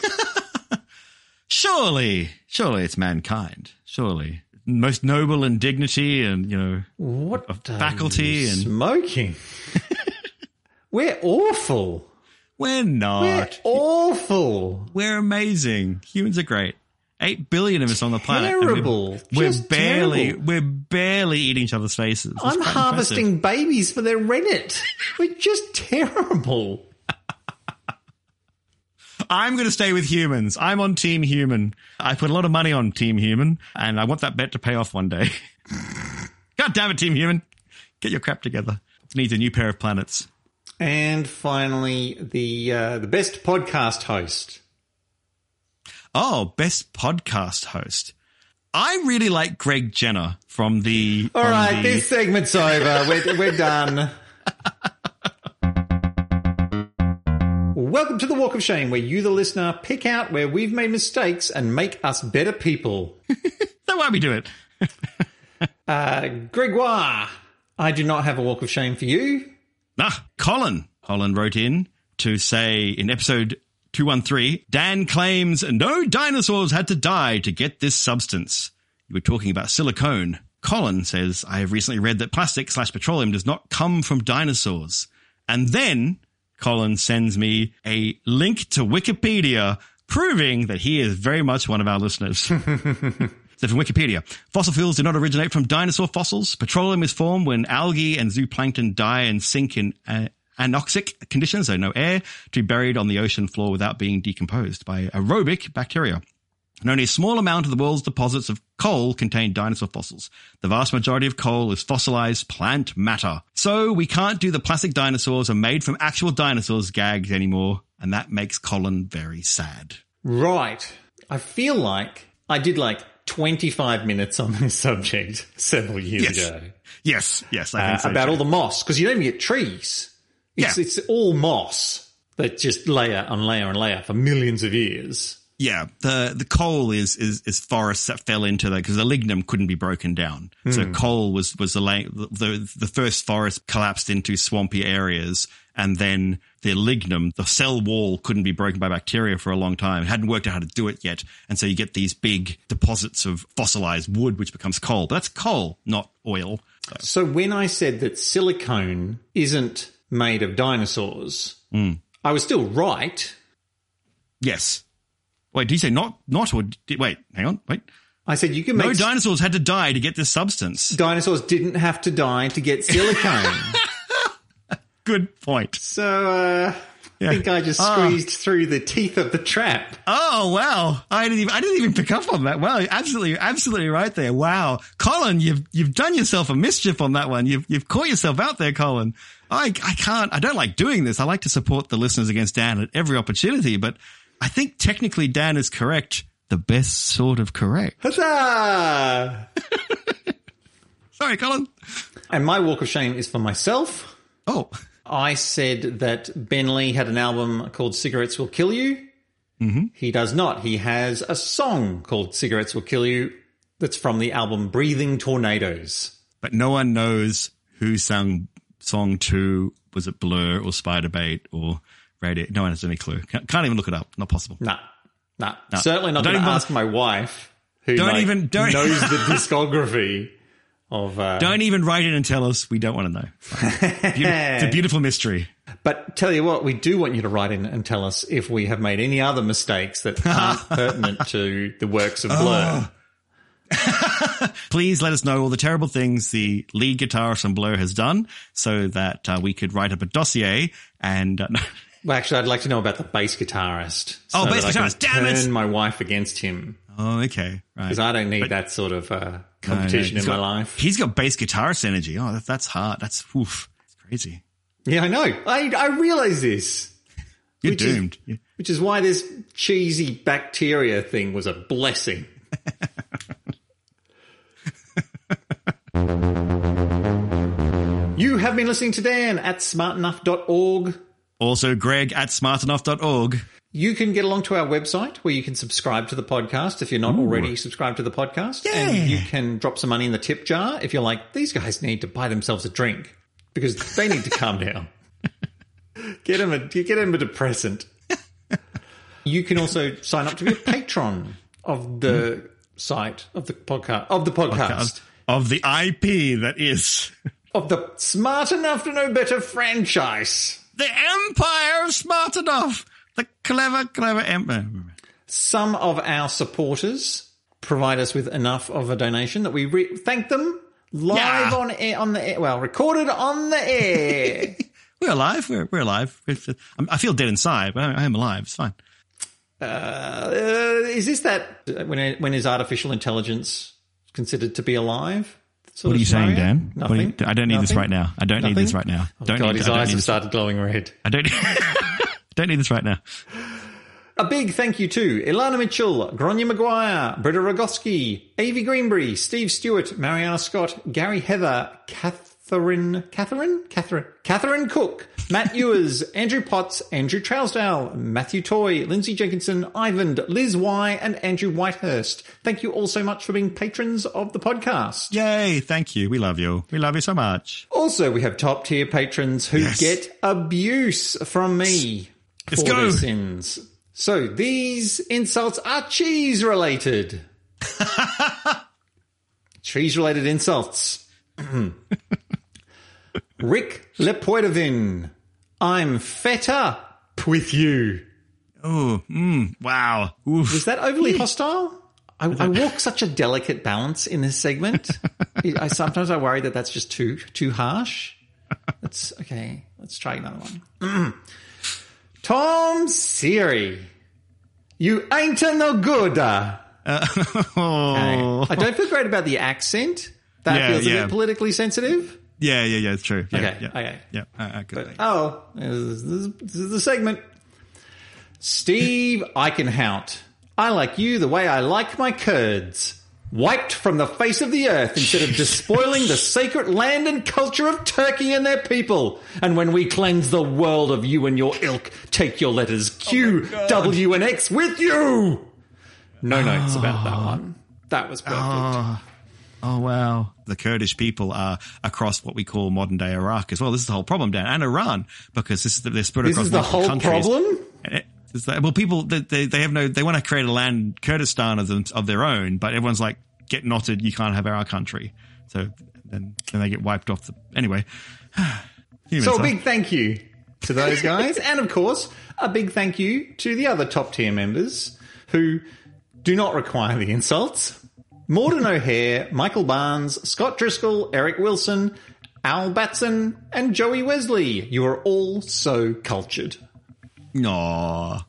Surely it's mankind. Surely. Most noble in dignity and, what of faculty and smoking. We're awful. We're not. We're awful. We're amazing. Humans are great. 8 billion of us on the planet. Terrible. We're barely eating each other's faces. I'm harvesting babies for their rennet. We're just terrible. I'm going to stay with humans. I'm on Team Human. I put a lot of money on Team Human, and I want that bet to pay off one day. God damn it, Team Human. Get your crap together. It needs a new pair of planets. And finally, the best podcast host. Oh, best podcast host. I really like Greg Jenner from the... All right, this segment's over. We're done. Welcome to the Walk of Shame, where you, the listener, pick out where we've made mistakes and make us better people. That's why we do it. Gregoire, I do not have a Walk of Shame for you. Colin. Colin wrote in to say in episode 213, Dan claims no dinosaurs had to die to get this substance. You were talking about silicone. Colin says, I have recently read that plastic/petroleum does not come from dinosaurs. And then Colin sends me a link to Wikipedia proving that he is very much one of our listeners. So from Wikipedia, fossil fuels do not originate from dinosaur fossils. Petroleum is formed when algae and zooplankton die and sink in anoxic conditions, so no air, to be buried on the ocean floor without being decomposed by aerobic bacteria. And only a small amount of the world's deposits of coal contain dinosaur fossils. The vast majority of coal is fossilized plant matter. So we can't do the plastic dinosaurs are made from actual dinosaurs gags anymore, and that makes Colin very sad. Right. I feel like I did 25 minutes on this subject several years ago. Yes, I think so. About all the moss, because you don't even get trees. It's all moss that just layer on layer and layer for millions of years. Yeah, the coal is forests that fell into that because the lignum couldn't be broken down. So coal was the first forest collapsed into swampy areas, and then the lignum, the cell wall, couldn't be broken by bacteria for a long time. It hadn't worked out how to do it yet, and so you get these big deposits of fossilized wood, which becomes coal. But that's coal, not oil. So when I said that silicone isn't made of dinosaurs, I was still right. Yes. Wait, did you say not, or wait, hang on, wait. I said you can make... No dinosaurs had to die to get this substance. Dinosaurs didn't have to die to get silicone. Good point. So, I think I just squeezed through the teeth of the trap. Oh, wow. I didn't even pick up on that. Wow, absolutely right there. Wow. Colin, you've done yourself a mischief on that one. You've caught yourself out there, Colin. I don't like doing this. I like to support the listeners against Dan at every opportunity, but I think technically Dan is correct. The best sort of correct. Huzzah! Sorry, Colin. And my walk of shame is for myself. Oh. I said that Ben Lee had an album called Cigarettes Will Kill You. Mm-hmm. He does not. He has a song called Cigarettes Will Kill You that's from the album Breathing Tornadoes. But no one knows who sang song 2. Was it Blur or Spiderbait or... Radio. No one has any clue. Can't even look it up. Not possible. Nah. Certainly not going to ask my wife, who knows the discography of... Don't even write in and tell us. We don't want to know. It's a beautiful mystery. But tell you what, we do want you to write in and tell us if we have made any other mistakes that aren't pertinent to the works of Blur. Please let us know all the terrible things the lead guitarist from Blur has done so that we could write up a dossier and... Well, actually, I'd like to know about the bass guitarist. Bass guitarist, damn it! Turn my wife against him. Oh, okay. Right. Because I don't need that sort of competition in my life. He's got bass guitarist energy. Oh, that's hard. That's crazy. Yeah, I know. I realize this. You're doomed. Which is why this cheesy bacteria thing was a blessing. You have been listening to Dan at smartenough.org. Also, Greg at smartenough.org. You can get along to our website where you can subscribe to the podcast if you're not already subscribed to the podcast. Yeah. And you can drop some money in the tip jar if you're like, these guys need to buy themselves a drink because they need to calm down. Get them a depressant. You can also sign up to be a patron of the site, of the podcast. Of the IP that is. Of the Smart Enough to Know Better franchise. The Empire of Smart Enough. The clever empire. Some of our supporters provide us with enough of a donation that we thank them live on the air. Well, recorded on the air. We're alive. We're alive. I feel dead inside, but I am alive. It's fine. Is this that when is artificial intelligence considered to be alive? What are you saying, Dan? Nothing. I don't need this right now. I don't need this right now. Oh, God, his eyes have started glowing red. I don't need this right now. A big thank you to Ilana Mitchell, Gronya Maguire, Britta Rogoski, Avi Greenbury, Steve Stewart, Mariana Scott, Gary Heather, Catherine Cook, Matt Ewers, Andrew Potts, Andrew Trousdale, Matthew Toy, Lindsay Jenkinson, Ivan, Liz Y, and Andrew Whitehurst. Thank you all so much for being patrons of the podcast. Yay, thank you. We love you. We love you so much. Also, we have top tier patrons who get abuse from me for their sins. So these insults are cheese related. Cheese related insults. Rick Lepoidovin, I'm fed up with you. Oh, wow. Oof. Was that overly hostile? I walk such a delicate balance in this segment. Sometimes I worry that that's just too harsh. Let's try another one. Tom Seary, you ain't no good. Okay. I don't feel great about the accent. That feels a bit politically sensitive. Yeah, it's true. Yeah, okay. Good. This is the segment. Steve Eichenhout, I like you the way I like my curds. Wiped from the face of the earth instead of despoiling the sacred land and culture of Turkey and their people. And when we cleanse the world of you and your ilk, take your letters Q, W, and X with you. No notes about that one. That was perfect. Oh, wow. The Kurdish people are across what we call modern-day Iraq as well. This is the whole problem, Dan, and Iran, because they're spread across multiple countries. This is the whole problem? Well, people, they want to create a land, Kurdistan of their own, but everyone's like, get knotted, you can't have our country. So then they get wiped off. Anyway. So a big thank you to those guys. And, of course, a big thank you to the other top-tier members who do not require the insults. Morden O'Hare, Michael Barnes, Scott Driscoll, Eric Wilson, Al Batson, and Joey Wesley. You are all so cultured. Aww.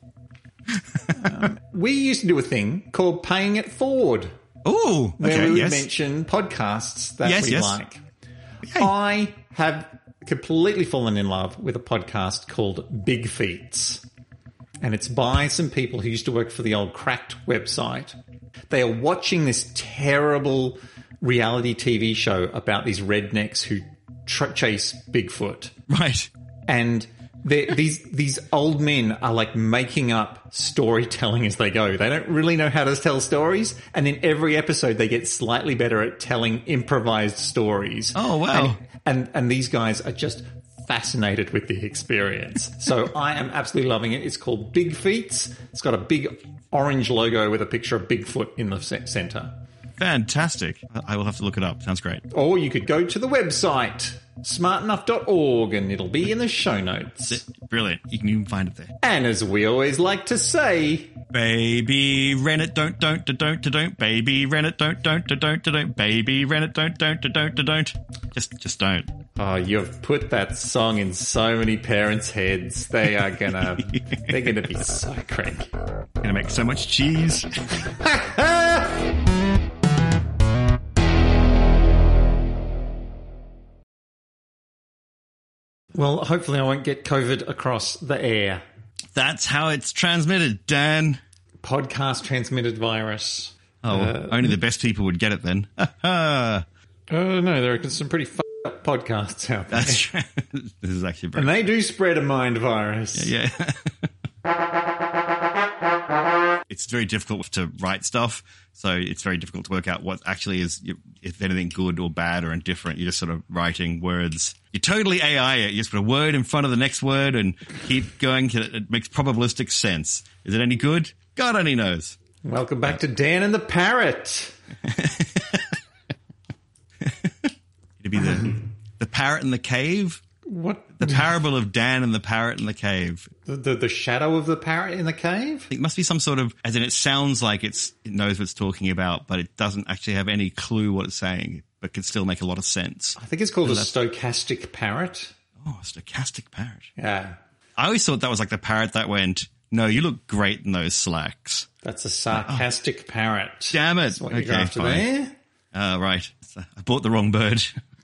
We used to do a thing called Paying It Forward. Oh, okay, where we would mention podcasts that we like. Yay. I have completely fallen in love with a podcast called Big Feats. And it's by some people who used to work for the old Cracked website. They are watching this terrible reality TV show about these rednecks who chase Bigfoot. Right. And these old men are like making up storytelling as they go. They don't really know how to tell stories. And in every episode, they get slightly better at telling improvised stories. Oh, wow. And these guys are just fascinated with the experience. So I am absolutely loving it. It's called Big Feats. It's got a big orange logo with a picture of Bigfoot in the center. Fantastic. I will have to look it up. Sounds great. Or you could go to the website, smartenough.org, and it'll be in the show notes. Brilliant. You can even find it there. And as we always like to say, baby Rennet don't, baby Rennet don't, baby Rennet don't. Just don't. Oh, you've put that song in so many parents' heads. They're gonna be so cranky. Gonna make so much cheese. Well, hopefully I won't get COVID across the air. That's how it's transmitted, Dan. Podcast transmitted virus. Oh, only the best people would get it then. No, there are some pretty fucked up podcasts out there. That's true. This is actually very... And they do spread a mind virus. Yeah. It's very difficult to write stuff, so it's very difficult to work out what actually is, if anything, good or bad or indifferent. You're just sort of writing words. You totally AI it. You just put a word in front of the next word and keep going till it makes probabilistic sense. Is it any good? God only knows. Welcome back to Dan and the Parrot. It'd be the parrot in the cave. What? The parable of Dan and the parrot in the cave. The shadow of the parrot in the cave? It must be some sort of, as in it sounds like it knows what it's talking about, but it doesn't actually have any clue what it's saying, but can still make a lot of sense. I think it's called a stochastic parrot. Oh, a stochastic parrot. Yeah. I always thought that was like the parrot that went, no, you look great in those slacks. That's a sarcastic parrot. Damn it. That's what you're after there. Right. I bought the wrong bird.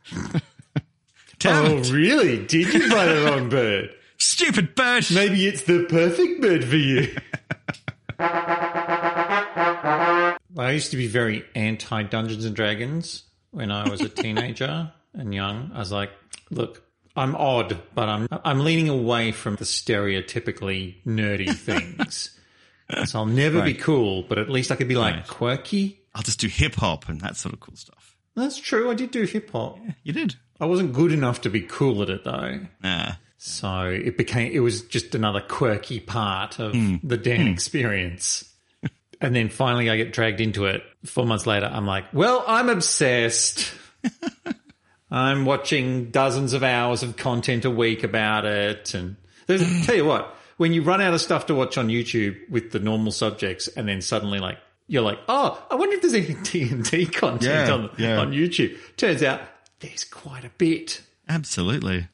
Oh, really? Did you buy the wrong bird? Stupid bird. Maybe it's the perfect bird for you. I used to be very anti Dungeons and Dragons when I was a teenager and young. I was like, look, I'm odd, but I'm leaning away from the stereotypically nerdy things. So I'll never be cool, but at least I could be like quirky. I'll just do hip hop and that sort of cool stuff. That's true. I did do hip hop. Yeah, you did. I wasn't good enough to be cool at it though. Nah. So it was just another quirky part of the Dan experience. And then finally I get dragged into it. 4 months later, I'm like, well, I'm obsessed. I'm watching dozens of hours of content a week about it. And tell you what, when you run out of stuff to watch on YouTube with the normal subjects and then suddenly like, you're like, oh, I wonder if there's any D&D content on YouTube. Turns out there's quite a bit. Absolutely.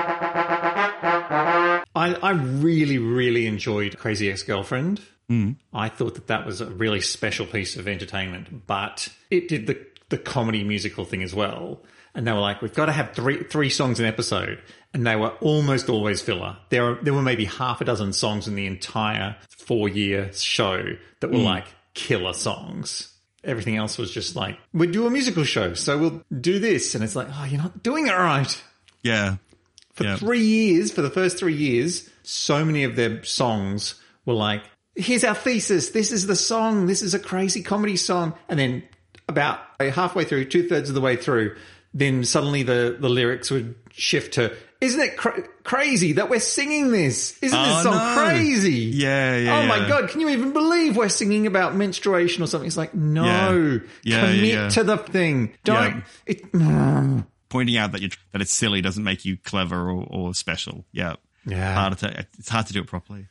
I really, really enjoyed Crazy Ex-Girlfriend. I thought that was a really special piece of entertainment, but it did the comedy musical thing as well. And they were like, we've got to have three songs an episode. And they were almost always filler. There were maybe half a dozen songs in the entire 4-year show that were like killer songs. Everything else was just like, we do a musical show, so we'll do this. And it's like, oh, you're not doing it right. Yeah. For 3 years, for the first 3 years, so many of their songs were like, here's our thesis. This is the song. This is a crazy comedy song. And then about halfway through, 2/3 of the way through, then suddenly the lyrics would shift to, isn't it crazy that we're singing this? Isn't this song crazy? Yeah. Oh my God, can you even believe we're singing about menstruation or something? It's like, no, commit to the thing. Don't. Pointing out that it's silly doesn't make you clever or special. Yeah. It's hard to do it properly.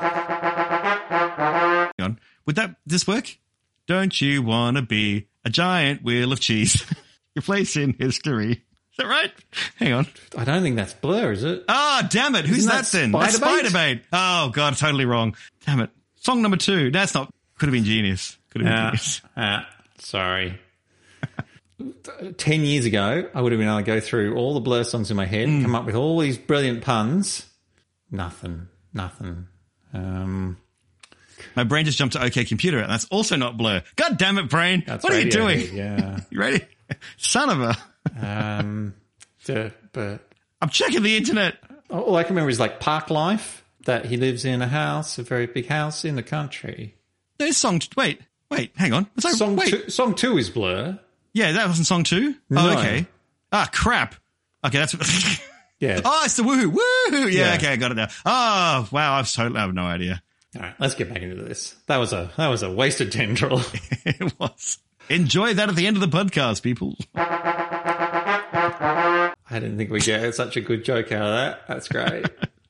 Hang on. Would this work? Don't you want to be a giant wheel of cheese? Your place in history. Is that right? Hang on. I don't think that's Blur, is it? Ah, damn it. Who's that then? That's Spider-Bait. Oh, God, totally wrong. Damn it. Song number 2. That's not... Could have been genius. Sorry. 10 years ago, I would have been able to go through all the Blur songs in my head, come up with all these brilliant puns. Nothing. My brain just jumped to OK Computer, and that's also not Blur. God damn it, brain. What are you doing? Yeah. You ready? Son of a... but I'm checking the internet. All I can remember is like Park Life, that he lives in a very big house in the country. There's song... Wait, hang on. Song 2 is Blur. Yeah, that wasn't song 2? No. Oh, okay. Ah, crap. Okay, that's... Yeah. Oh, it's the woohoo. Woohoo. Yeah, okay, I got it now. Oh, wow, I have no idea. All right, let's get back into this. That was a wasted tendril. It was. Enjoy that at the end of the podcast, people. I didn't think we'd get such a good joke out of that. That's great.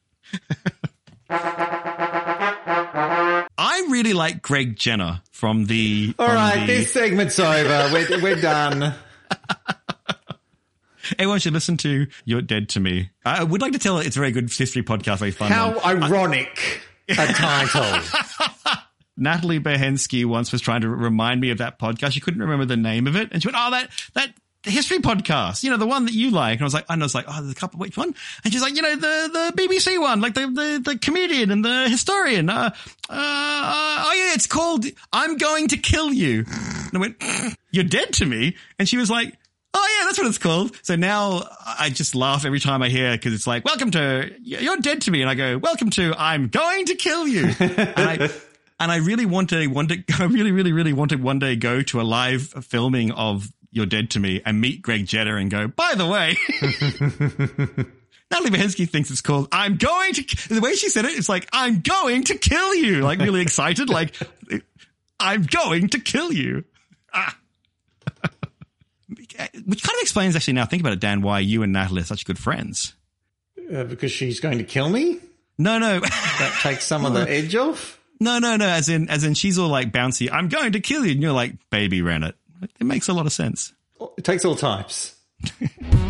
I really like Greg Jenner from the... All right, this segment's over. We're done. Everyone should listen to You're Dead to Me. I would like to tell it's a very good history podcast, very fun. How ironic a title. Natalie Behensky once was trying to remind me of that podcast. She couldn't remember the name of it. And she went, oh, that history podcast, the one that you like. And I was like, oh, there's a couple, which one? And she's like, the BBC one, like the comedian and the historian. Oh yeah, it's called I'm Going to Kill You. And I went, You're Dead to Me? And she was like, oh yeah, that's what it's called. So now I just laugh every time I hear it because it's like, welcome to You're Dead to Me. And I go, welcome to I'm Going to Kill You. And I really want to one day go to a live filming of You're Dead to Me and meet Greg Jenner and go, by the way, Natalie Behensky thinks it's called I'm Going to... The way she said it, it's like, I'm going to kill you. Like really excited. Like, I'm going to kill you. Which kind of explains actually now, think about it, Dan, why you and Natalie are such good friends. Because she's going to kill me? No. That takes some of the edge off? No. As in she's all like bouncy, I'm going to kill you. And you're like, baby, ran it. It makes a lot of sense. It takes all types.